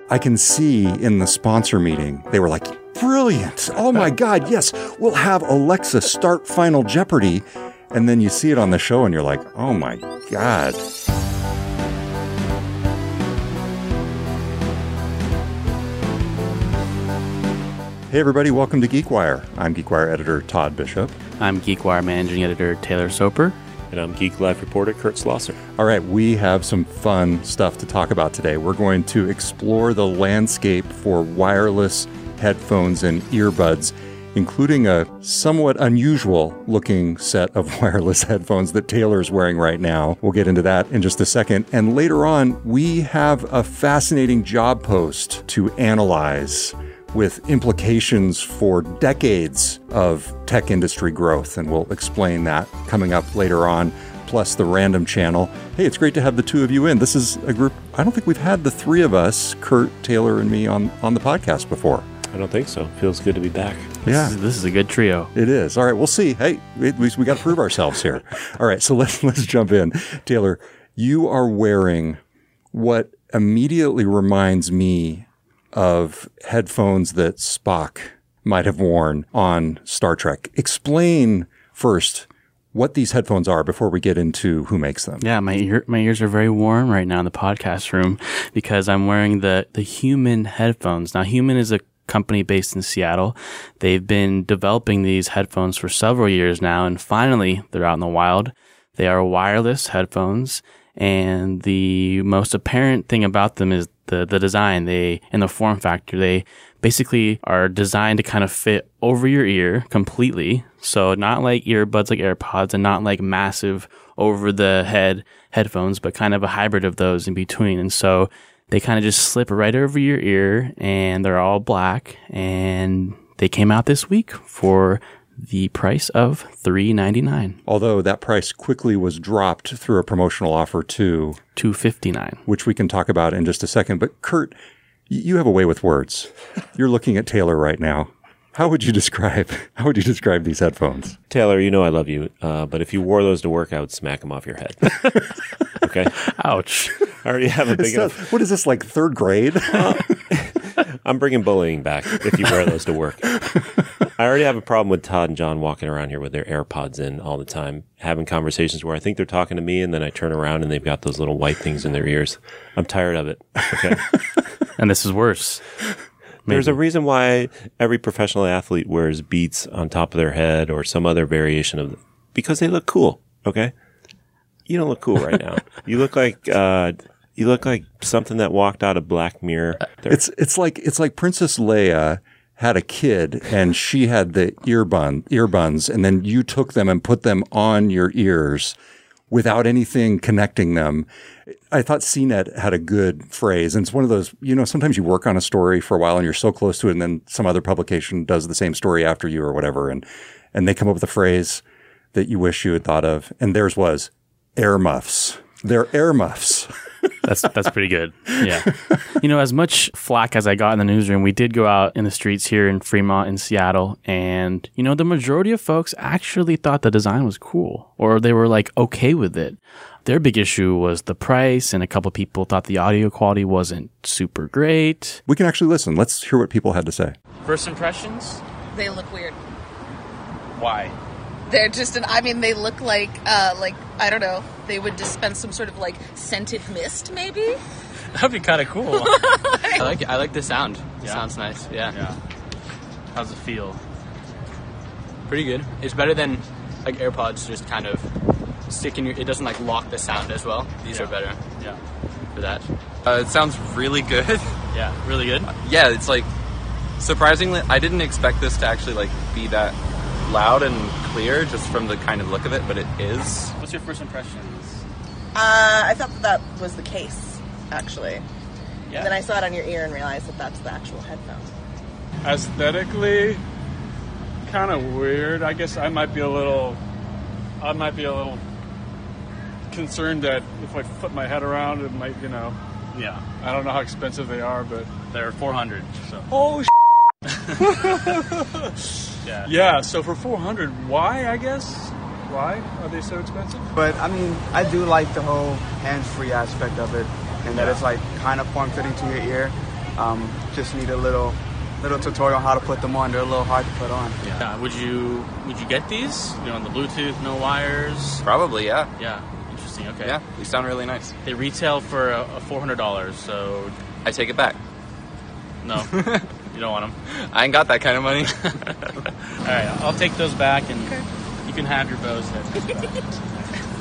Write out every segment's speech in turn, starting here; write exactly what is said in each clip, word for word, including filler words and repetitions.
I can see in the sponsor meeting, they were like, brilliant. Oh my God, yes, we'll have Alexa start Final Jeopardy. And then you see it on the show and you're like, oh my God. Hey everybody, welcome to GeekWire. I'm GeekWire editor Todd Bishop. I'm GeekWire managing editor Taylor Soper. And I'm Geek Life reporter Kurt Schlosser. All right, we have some fun stuff to talk about today. We're going to explore the landscape for wireless headphones and earbuds, including a somewhat unusual looking set of wireless headphones that Taylor's wearing right now. We'll get into that in just a second. And later on, we have a fascinating job post to analyze with implications for decades of tech industry growth. And we'll explain that coming up later on, plus the random channel. Hey, it's great to have the two of you in. This is a group, I don't think we've had the three of us, Kurt, Taylor, and me on, on the podcast before. I don't think so. Feels good to be back. Yeah. This is, this is a good trio. It is. All right, we'll see. Hey, we, we, we got to prove ourselves here. All right, so let's let's jump in. Taylor, you are wearing what immediately reminds me of headphones that Spock might have worn on Star Trek. Explain first what these headphones are before we get into who makes them. Yeah, my ear, my ears are very warm right now in the podcast room because I'm wearing the, the Human headphones. Now, Human is a company based in Seattle. They've been developing these headphones for several years now, and finally, they're out in the wild. They are wireless headphones, and the most apparent thing about them is the the design. They and the form factor. They basically are designed to kind of fit over your ear completely. So not like earbuds like AirPods and not like massive over the head headphones, but kind of a hybrid of those in between. And so they kind of just slip right over your ear, and they're all black, and they came out this week for the price of three ninety-nine. Although that price quickly was dropped through a promotional offer to two fifty-nine, which we can talk about in just a second. But Kurt, you have a way with words. You're looking at Taylor right now. How would you describe how would you describe these headphones? Taylor, you know I love you, uh, but if you wore those to work, I would smack them off your head. Okay? Ouch. I already have a big Is that, enough... What is this, like third grade? Uh, I'm bringing bullying back if you wear those to work. I already have a problem with Todd and John walking around here with their AirPods in all the time, having conversations where I think they're talking to me, and then I turn around and they've got those little white things in their ears. I'm tired of it. Okay? And this is worse. Maybe. There's a reason why every professional athlete wears Beats on top of their head or some other variation of them. Because they look cool, okay? You don't look cool right now. You look like uh, you look like something that walked out of Black Mirror. There. It's it's like it's like Princess Leia had a kid and she had the earbun earbuds, and then you took them and put them on your ears without anything connecting them. I thought C net had a good phrase, and it's one of those, you know, sometimes you work on a story for a while and you're so close to it, and then some other publication does the same story after you or whatever, and and they come up with a phrase that you wish you had thought of, and theirs was air muffs. They're air muffs. That's that's pretty good. Yeah. You know, as much flack as I got in the newsroom, we did go out in the streets here in Fremont in Seattle, and, you know, the majority of folks actually thought the design was cool, or they were like okay with it. Their big issue was the price, and a couple people thought the audio quality wasn't super great. We can actually listen. Let's hear what people had to say. First impressions? They look weird. Why? They're just an, I mean, they look like, uh, like, I don't know, they would dispense some sort of, like, scented mist, maybe? That'd be kind of cool. I like it. I like the sound. It Yeah. sounds nice. Yeah. Yeah. How's it feel? Pretty good. It's better than, like, AirPods just kind of stick in your... It doesn't, like, lock the sound as well. These Yeah. are better Yeah. for that. Uh, it sounds really good. Yeah. Really good? Yeah, it's like, surprisingly, I didn't expect this to actually, like, be that loud and clear just from the kind of look of it, but it is. What's your first impressions? Uh, I thought that that was the case, actually. Yeah. Then I saw it on your ear and realized that that's the actual headphone. Aesthetically, kind of weird. I guess I might be a little, I might be a little concerned that if I put my head around, it might, you know. Yeah. I don't know how expensive they are, but They're four hundred. So. oh. Yeah. Yeah. So for four hundred, why? I guess why are they so expensive? But I mean, I do like the whole hands-free aspect of it, and that Yeah. it's like kind of form-fitting to your ear. Um, just need a little little tutorial on how to put them on. They're a little hard to put on. Yeah. Uh, would you would you get these? You know, on the Bluetooth, no wires. Probably, yeah. Yeah. Interesting. Okay. Yeah, these sound really nice. They retail for a, a four hundred dollars. So I take it back. No, you don't want them. I ain't got that kind of money. All right, I'll take those back, and okay. You can have your Bose headphones back.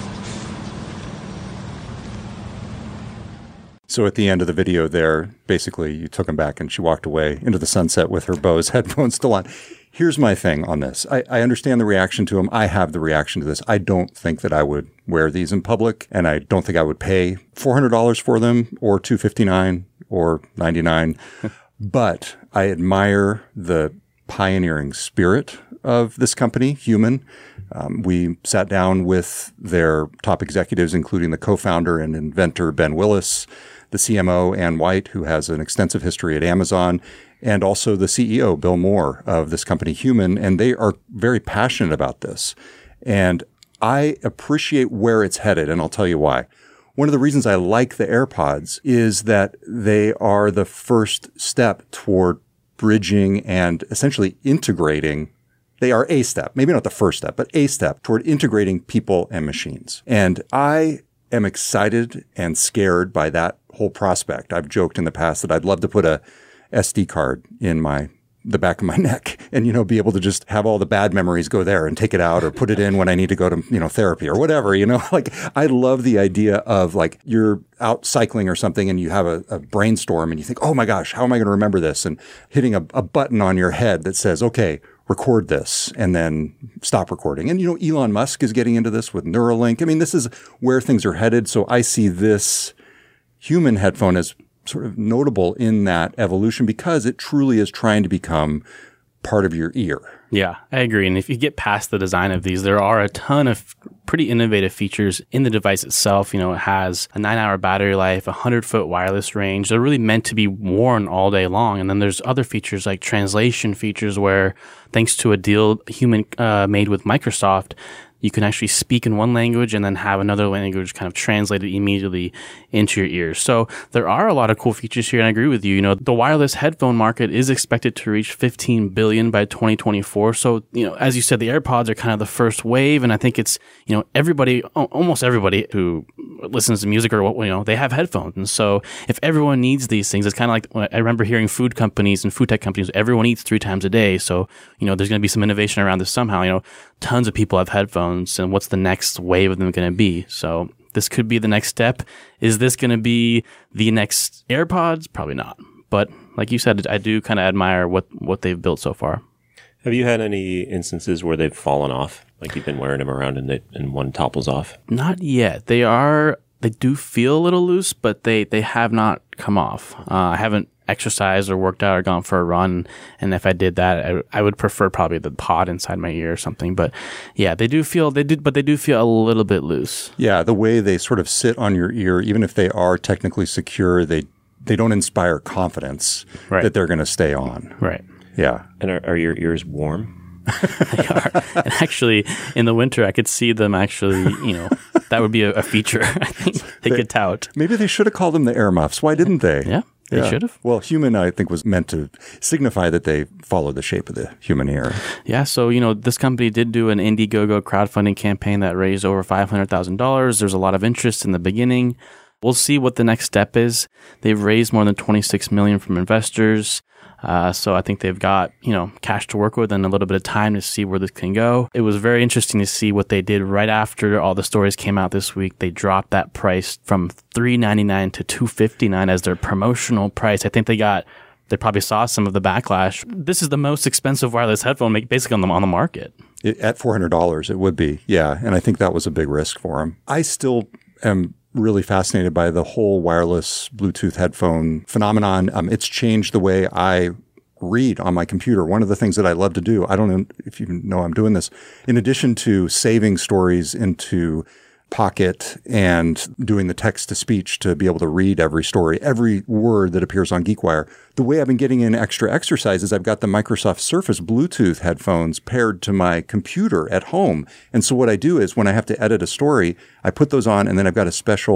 So at the end of the video there, basically you took them back and she walked away into the sunset with her Bose headphones still on. Here's my thing on this. I, I understand the reaction to them. I have the reaction to this. I don't think that I would wear these in public, and I don't think I would pay four hundred dollars for them or two hundred fifty-nine dollars or ninety-nine dollars. But I admire the pioneering spirit of this company, Human. Um, we sat down with their top executives, including the co-founder and inventor Ben Willis, the C M O Ann White, who has an extensive history at Amazon, and also the C E O Bill Moore of this company, Human, and they are very passionate about this. And I appreciate where it's headed, and I'll tell you why. One of the reasons I like the AirPods is that they are the first step toward bridging and essentially integrating. They are a step, maybe not the first step, but a step toward integrating people and machines. And I am excited and scared by that whole prospect. I've joked in the past that I'd love to put a S D card in my the back of my neck and, you know, be able to just have all the bad memories go there and take it out or put it in when I need to go to, you know, therapy or whatever, you know, like I love the idea of like you're out cycling or something and you have a, a brainstorm and you think, oh my gosh, how am I going to remember this? And hitting a, a button on your head that says, okay, record this and then stop recording. And, you know, Elon Musk is getting into this with Neuralink. I mean, this is where things are headed. So I see this Human headphone as sort of notable in that evolution because it truly is trying to become part of your ear. Yeah, I agree. And if you get past the design of these, there are a ton of pretty innovative features in the device itself. You know, it has a nine hour battery life, a hundred foot wireless range. They're really meant to be worn all day long. And then there's other features like translation features where thanks to a deal Human uh, made with Microsoft, you can actually speak in one language and then have another language kind of translated immediately into your ears. So there are a lot of cool features here, and I agree with you. You know, the wireless headphone market is expected to reach fifteen billion dollars by twenty twenty-four. So, you know, as you said, the AirPods are kind of the first wave, and I think it's, you know, everybody, almost everybody who listens to music or what, you know, they have headphones. And so if everyone needs these things, it's kind of like, I remember hearing food companies and food tech companies, everyone eats three times a day. So, you know, there's going to be some innovation around this somehow. You know, tons of people have headphones, and what's the next wave of them going to be? So this could be the next step. Is this going to be the next AirPods? Probably not. But like you said, I do kind of admire what, what they've built so far. Have you had any instances where they've fallen off? Like you've been wearing them around and, they, and one topples off? Not yet. They are, they do feel a little loose, but they, they have not come off. Uh, I haven't exercised or worked out or gone for a run. And if I did that, I, I would prefer probably the pod inside my ear or something. But yeah, they do feel, they do, but they do feel a little bit loose. Yeah. The way they sort of sit on your ear, even if they are technically secure, they, they don't inspire confidence right. that they're going to stay on. Right. Yeah. And are, are your ears warm? They are. And actually, in the winter, I could see them actually, you know, that would be a, a feature I think they, they could tout. Maybe they should have called them the air muffs. Why didn't they? Yeah, they yeah. should have. Well, Human, I think, was meant to signify that they follow the shape of the human ear. Yeah. So, you know, this company did do an Indiegogo crowdfunding campaign that raised over five hundred thousand dollars. There's a lot of interest in the beginning. We'll see what the next step is. They've raised more than twenty-six million dollars from investors. Uh, so I think they've got, you know, cash to work with and a little bit of time to see where this can go. It was very interesting to see what they did right after all the stories came out this week. They dropped that price from three ninety-nine to two fifty-nine as their promotional price. I think they got, they probably saw some of the backlash. This is the most expensive wireless headphone basically on the, on the market. It, at four hundred dollars, it would be. Yeah. And I think that was a big risk for them. I still am really fascinated by the whole wireless Bluetooth headphone phenomenon. Um, it's changed the way I read on my computer. One of the things that I love to do, I don't know if you know I'm doing this, in addition to saving stories into Pocket and doing the text-to-speech to be able to read every story, every word that appears on GeekWire, the way I've been getting in extra exercise is I've got the Microsoft Surface Bluetooth headphones paired to my computer at home. And so what I do is when I have to edit a story, I put those on and then I've got a special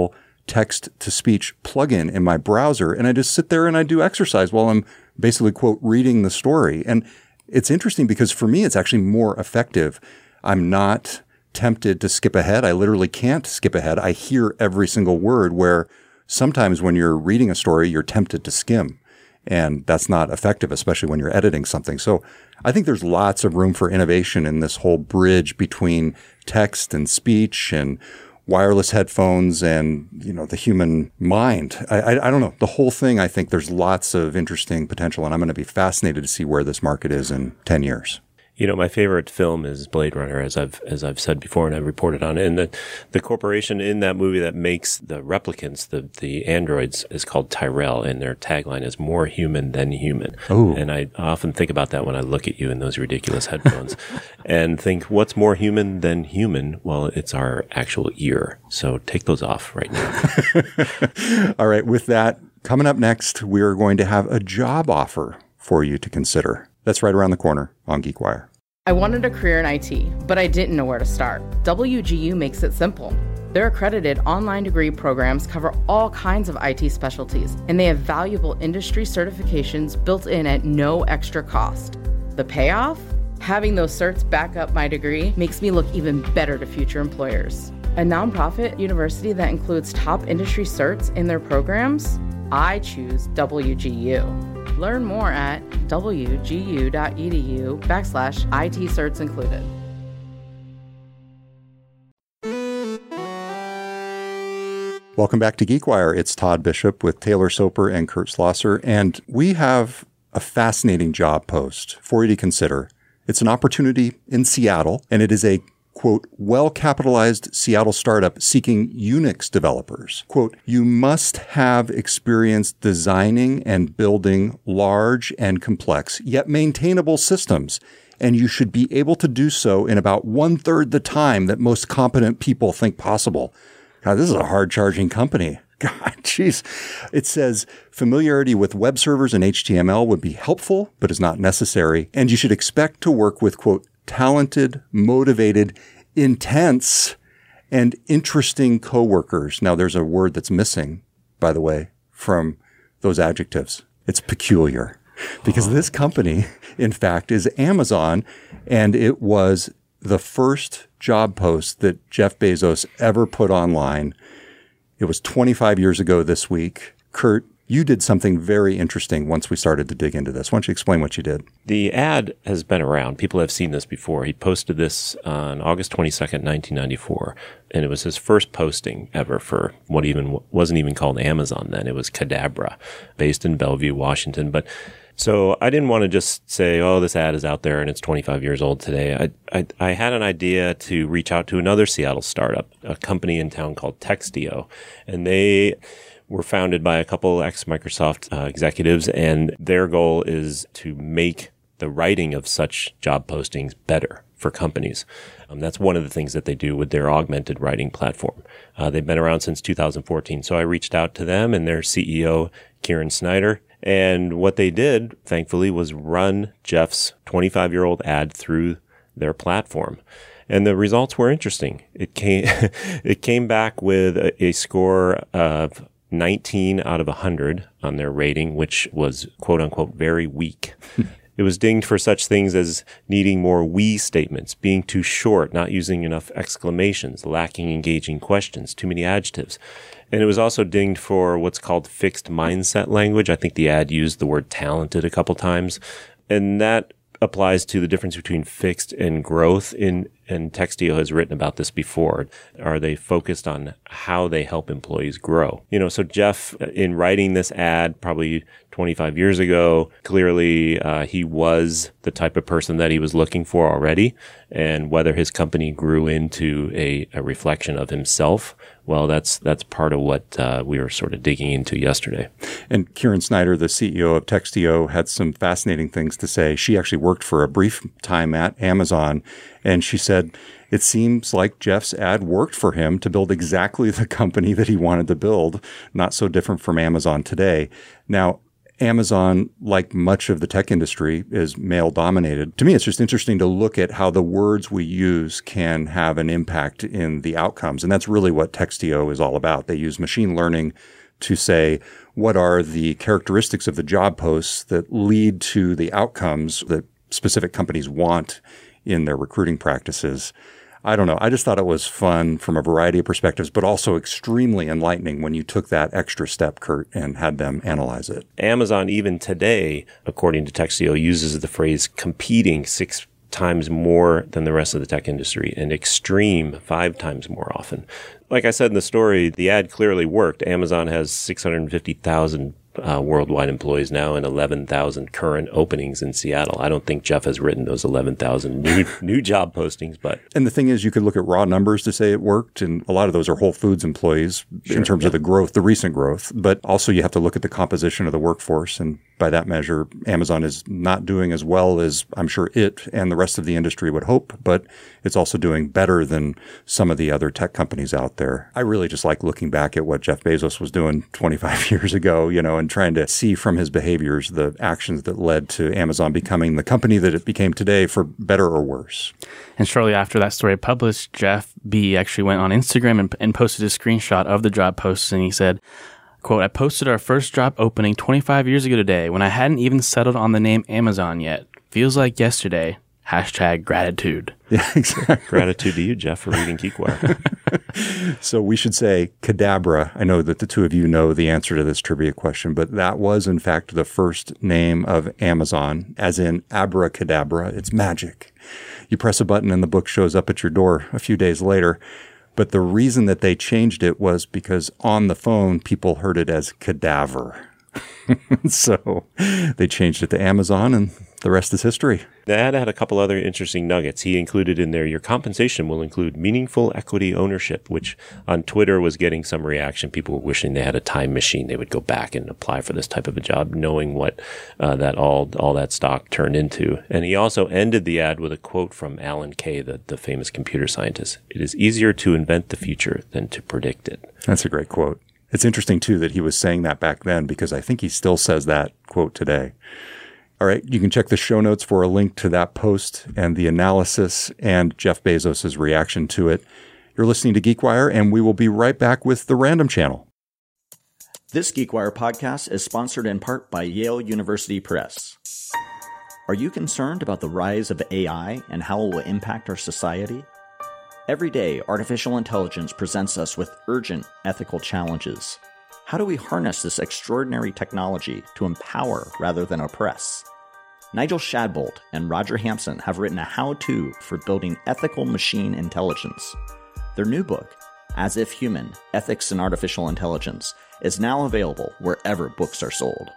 text-to-speech plugin in my browser, and I just sit there and I do exercise while I'm basically, quote, reading the story. And it's interesting because for me, it's actually more effective. I'm not tempted to skip ahead. I literally can't skip ahead. I hear every single word, where sometimes when you're reading a story, you're tempted to skim. And that's not effective, especially when you're editing something. So I think there's lots of room for innovation in this whole bridge between text and speech and wireless headphones and, you know, the human mind. I, I, I don't know. The whole thing, I think there's lots of interesting potential, and I'm going to be fascinated to see where this market is in ten years. You know, my favorite film is Blade Runner, as I've as I've said before, and I've reported on it. And the the corporation in that movie that makes the replicants, the the androids, is called Tyrell, and their tagline is "More human than human." Ooh. And I often think about that when I look at you in those ridiculous headphones, and think, what's more human than human? Well, it's our actual ear. So take those off right now. All right. With that, coming up next, we are going to have a job offer for you to consider. That's right around the corner on GeekWire. I wanted a career in I T, but I didn't know where to start. W G U makes it simple. Their accredited online degree programs cover all kinds of I T specialties, and they have valuable industry certifications built in at no extra cost. The payoff? Having those certs back up my degree makes me look even better to future employers. A nonprofit university that includes top industry certs in their programs? I choose W G U. Learn more at wgu.edu backslash IT certs included. Welcome back to GeekWire. It's Todd Bishop with Taylor Soper and Kurt Schlosser, and we have a fascinating job post for you to consider. It's an opportunity in Seattle, and it is a quote, well-capitalized Seattle startup seeking Unix developers. Quote, you must have experience designing and building large and complex, yet maintainable systems, and you should be able to do so in about one-third the time that most competent people think possible. God, this is a hard-charging company. God, jeez. It says familiarity with web servers and H T M L would be helpful, but is not necessary, and you should expect to work with, quote, talented, motivated, intense, and interesting coworkers. Now, there's a word that's missing, by the way, from those adjectives. It's peculiar. Because this company, in fact, is Amazon, and it was the first job post that Jeff Bezos ever put online. It was twenty-five years ago this week. Kurt, you did something very interesting once we started to dig into this. Why don't you explain what you did? The ad has been around. People have seen this before. He posted this on August twenty-second, nineteen ninety-four, and it was his first posting ever for what even wasn't even called Amazon then. It was Cadabra, based in Bellevue, Washington. But so I didn't want to just say, oh, this ad is out there and it's twenty-five years old today. I, I, I had an idea to reach out to another Seattle startup, a company in town called Textio, and they were founded by a couple ex-Microsoft uh, executives, and their goal is to make the writing of such job postings better for companies. Um, that's one of the things that they do with their augmented writing platform. Uh, they've been around since two thousand fourteen. So I reached out to them and their C E O, Kieran Snyder. And what they did, thankfully, was run Jeff's twenty-five-year-old ad through their platform. And the results were interesting. It came, it came back with a, a score of nineteen out of one hundred on their rating, which was quote unquote very weak. It was dinged for such things as needing more we statements, being too short, not using enough exclamations, lacking engaging questions, too many adjectives. And it was also dinged for what's called fixed mindset language. I think the ad used the word talented a couple times. And that applies to the difference between fixed and growth. In and Textio has written about this before. Are they focused on how they help employees grow? You know, so Jeff, in writing this ad probably twenty-five years ago, clearly uh, he was the type of person that he was looking for already. And whether his company grew into a, a reflection of himself, well, that's that's part of what uh, we were sort of digging into yesterday. And Kieran Snyder, the C E O of Textio, had some fascinating things to say. She actually worked for a brief time at Amazon, and she said it seems like Jeff's ad worked for him to build exactly the company that he wanted to build, not so different from Amazon today. Now, Amazon, like much of the tech industry, is male dominated. To me, it's just interesting to look at how the words we use can have an impact in the outcomes. And that's really what Textio is all about. They use machine learning to say, what are the characteristics of the job posts that lead to the outcomes that specific companies want in their recruiting practices. I don't know. I just thought it was fun from a variety of perspectives, but also extremely enlightening when you took that extra step, Kurt, and had them analyze it. Amazon, even today, according to Textio, uses the phrase competing six times more than the rest of the tech industry and extreme five times more often. Like I said in the story, the ad clearly worked. Amazon has six hundred fifty thousand Uh, worldwide employees now and eleven thousand current openings in Seattle. I don't think Jeff has written those eleven thousand new new job postings, but. And the thing is, you could look at raw numbers to say it worked, and a lot of those are Whole Foods employees sure, in terms yeah. of the growth, the recent growth. But also you have to look at the composition of the workforce, and by that measure, Amazon is not doing as well as I'm sure it and the rest of the industry would hope, but it's also doing better than some of the other tech companies out there. I really just like looking back at what Jeff Bezos was doing twenty-five years ago, you know, and trying to see from his behaviors the actions that led to Amazon becoming the company that it became today, for better or worse. And shortly after that story published, Jeff B. actually went on Instagram and, and posted a screenshot of the job posts, and he said, quote, "I posted our first job opening twenty-five years ago today when I hadn't even settled on the name Amazon yet. Feels like yesterday. Hashtag gratitude." Yeah, exactly. Gratitude to you, Jeff, for reading GeekWire. So we should say Cadabra. I know that the two of you know the answer to this trivia question, but that was, in fact, the first name of Amazon, as in abracadabra. It's magic. You press a button and the book shows up at your door a few days later. But the reason that they changed it was because on the phone, people heard it as cadaver. So they changed it to Amazon, and the rest is history. The ad had a couple other interesting nuggets. He included in there, your compensation will include meaningful equity ownership, which on Twitter was getting some reaction. People were wishing they had a time machine. They would go back and apply for this type of a job, knowing what uh, that all all that stock turned into. And he also ended the ad with a quote from Alan Kay, the, the famous computer scientist. "It is easier to invent the future than to predict it." That's a great quote. It's interesting, too, that he was saying that back then, because I think he still says that quote today. All right, you can check the show notes for a link to that post and the analysis and Jeff Bezos' reaction to it. You're listening to GeekWire, and we will be right back with the Random Channel. This GeekWire podcast is sponsored in part by Yale University Press. Are you concerned about the rise of A I and how it will impact our society? Every day, artificial intelligence presents us with urgent ethical challenges. How do we harness this extraordinary technology to empower rather than oppress? Nigel Shadbolt and Roger Hampson have written a how-to for building ethical machine intelligence. Their new book, As If Human: Ethics in Artificial Intelligence, is now available wherever books are sold.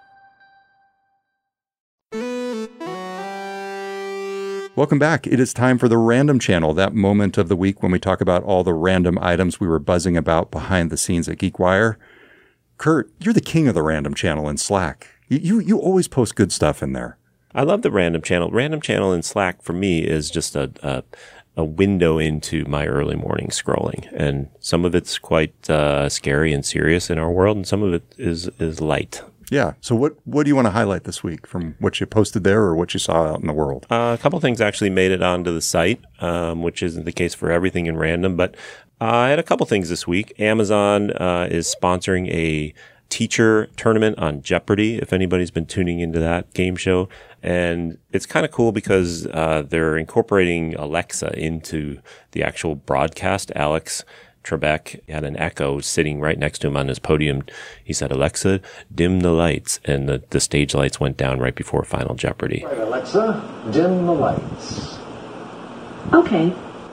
Welcome back. It is time for the Random Channel, that moment of the week when we talk about all the random items we were buzzing about behind the scenes at GeekWire. Kurt, you're the king of the Random Channel in Slack. You, you, you always post good stuff in there. I love the Random Channel. Random Channel in Slack, for me, is just a, a, a window into my early morning scrolling. And some of it's quite uh, scary and serious in our world, and some of it is, is light. Yeah. So what, what do you want to highlight this week from what you posted there or what you saw out in the world? Uh, a couple things actually made it onto the site, um, which isn't the case for everything in Random. But uh, I had a couple things this week. Amazon uh, is sponsoring a teacher tournament on Jeopardy, if anybody's been tuning into that game show. And it's kind of cool because uh, they're incorporating Alexa into the actual broadcast. Alex Trebek had an Echo sitting right next to him on his podium. He said, "Alexa, dim the lights." And the, the stage lights went down right before Final Jeopardy. Right, Alexa, dim the lights. Okay.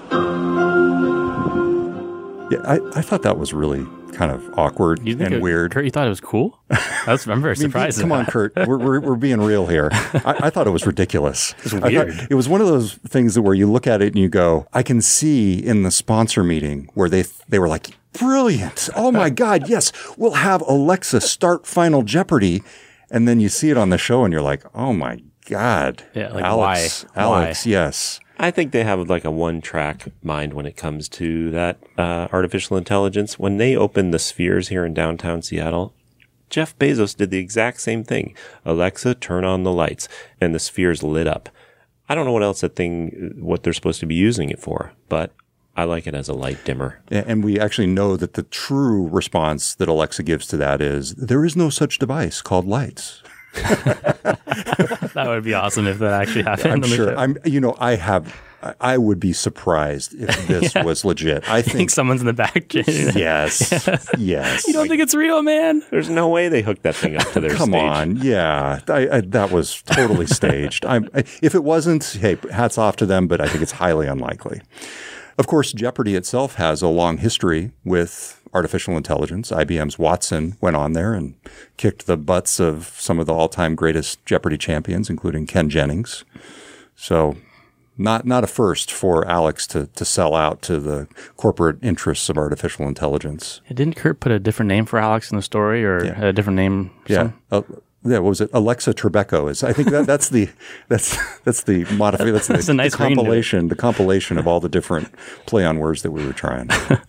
Yeah, I, I thought that was really kind of awkward you think and it, weird. Kurt, you thought it was cool? That's, I'm very I mean, surprised. Come on, Kurt. We're, we're, we're being real here. I, I thought it was ridiculous. It's weird. It was one of those things where you look at it and you go, I can see in the sponsor meeting where they they were like, brilliant. Oh, my God. Yes, we'll have Alexa start Final Jeopardy. And then you see it on the show and you're like, oh, my God. Yeah, like Alex, why? Alex, Why? Yes. I think they have like a one-track mind when it comes to that uh, artificial intelligence. When they opened the Spheres here in downtown Seattle, Jeff Bezos did the exact same thing. Alexa, turn on the lights. And the spheres lit up. I don't know what else that thing, what they're supposed to be using it for, but I like it as a light dimmer. And we actually know that the true response that Alexa gives to that is, there is no such device called lights. That would be awesome if that actually happened. I'm on the sure. show. I'm, you know, I have, I would be surprised if this Yeah. was legit. I I think, think someone's in the back. yes, yes. You don't think it's real, man? There's no way they hooked that thing up to their Come stage. on, yeah, I, I, that was totally staged. I'm, I, if it wasn't, hey, hats off to them, but I think it's highly unlikely. Of course, Jeopardy itself has a long history with artificial intelligence. I B M's Watson went on there and kicked the butts of some of the all-time greatest Jeopardy champions, including Ken Jennings. So not not a first for Alex to, to sell out to the corporate interests of artificial intelligence. Didn't Kurt put a different name for Alex in the story, or Yeah. had a different name? Yeah. Some- Uh, yeah, what was it? Alexa Trebeko is. I think that, that's the that's that's the modification. That's, That's the, a nice the ring to it. compilation. The compilation of all the different play on words that we were trying.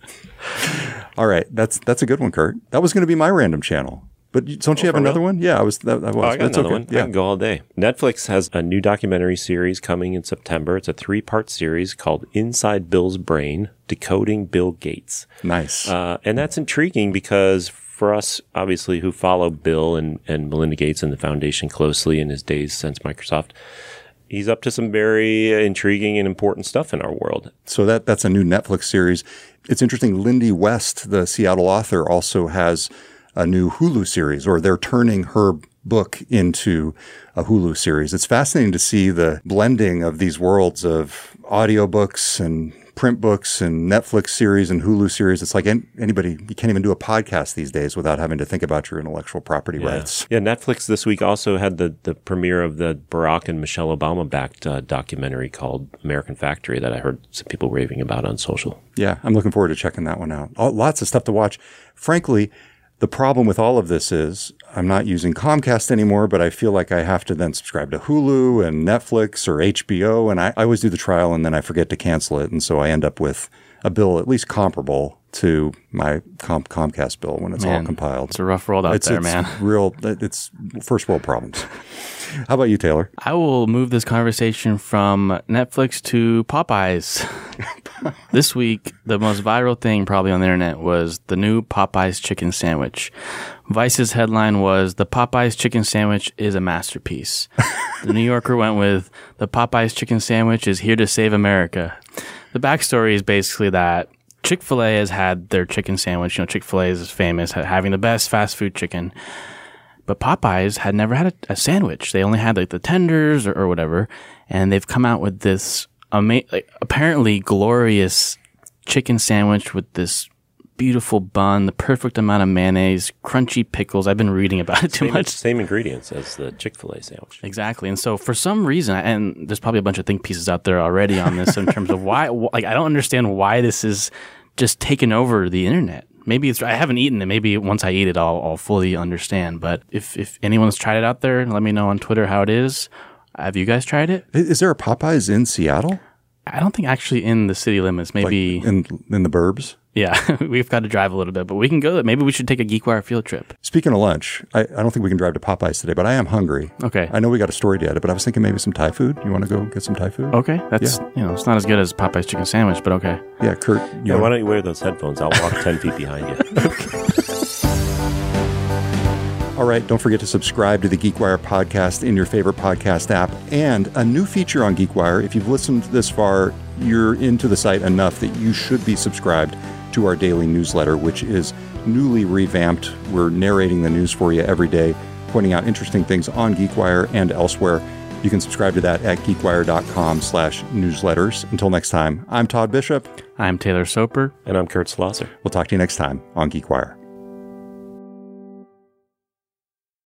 All right, that's that's a good one, Kurt. That was going to be my random channel, but you- don't you have for another real? one? Yeah, I was. That, that was. Oh, I got That's another okay. one. I Yeah. can go all day. Netflix has a new documentary series coming in September. It's a three-part series called Inside Bill's Brain, Decoding Bill Gates. Nice. Uh, and that's intriguing because for us, obviously, who follow Bill and, and Melinda Gates and the foundation closely in his days since Microsoft, he's up to some very intriguing and important stuff in our world. So that that's a new Netflix series. It's interesting. Lindy West, the Seattle author, also has a new Hulu series, or they're turning her book into a Hulu series. It's fascinating to see the blending of these worlds of audiobooks and print books and Netflix series and Hulu series. It's like an, anybody, you can't even do a podcast these days without having to think about your intellectual property Yeah. rights. Yeah, Netflix this week also had the, the premiere of the Barack and Michelle Obama backed uh, documentary called American Factory that I heard some people raving about on social. Yeah, I'm looking forward to checking that one out. All, lots of stuff to watch. Frankly, the problem with all of this is I'm not using Comcast anymore, but I feel like I have to then subscribe to Hulu and Netflix or H B O. And I, I always do the trial and then I forget to cancel it. And so I end up with a bill at least comparable to my Com- Comcast bill when it's Man, all compiled. It's a rough world out It's, there, it's man. real. It's first world problems. How about you, Taylor? I will move this conversation from Netflix to Popeyes. This week, the most viral thing probably on the internet was the new Popeyes chicken sandwich. Vice's headline was, "The Popeyes chicken sandwich is a masterpiece." The New Yorker went with, "The Popeyes chicken sandwich is here to save America." The backstory is basically that Chick-fil-A has had their chicken sandwich. You know, Chick-fil-A is famous at having the best fast food chicken. But Popeyes had never had a, a sandwich. They only had like the tenders or, or whatever. And they've come out with this ama- like, apparently glorious chicken sandwich with this beautiful bun, the perfect amount of mayonnaise, crunchy pickles. I've been reading about it too Same, much. same ingredients as the Chick-fil-A sandwich. Exactly. And so for some reason, and there's probably a bunch of think pieces out there already on this in terms of why, like, I don't understand why this is just taken over the internet. Maybe it's, I haven't eaten it. Maybe once I eat it, I'll, I'll fully understand. But if, if anyone's tried it out there, let me know on Twitter how it is. Have you guys tried it? Is there a Popeyes in Seattle? I don't think actually in the city limits. Maybe like in in the burbs. Yeah, we've got to drive a little bit, but we can go. Maybe we should take a GeekWire field trip. Speaking of lunch, I, I don't think we can drive to Popeyes today, but I am hungry. Okay. I know we got a story to edit, but I was thinking maybe some Thai food. You want to go get some Thai food? Okay. That's, Yeah. you know, it's not as good as Popeye's chicken sandwich, but okay. Yeah, Kurt. Yeah, why don't you wear those headphones? I'll walk ten feet behind you. All right, don't forget to subscribe to the GeekWire podcast in your favorite podcast app. And a new feature on GeekWire, if you've listened this far, you're into the site enough that you should be subscribed to our daily newsletter, which is newly revamped. We're narrating the news for you every day, pointing out interesting things on GeekWire and elsewhere. You can subscribe to that at geekwire.com slash newsletters. Until next time, I'm Todd Bishop. I'm Taylor Soper. And I'm Kurt Slosser. We'll talk to you next time on GeekWire.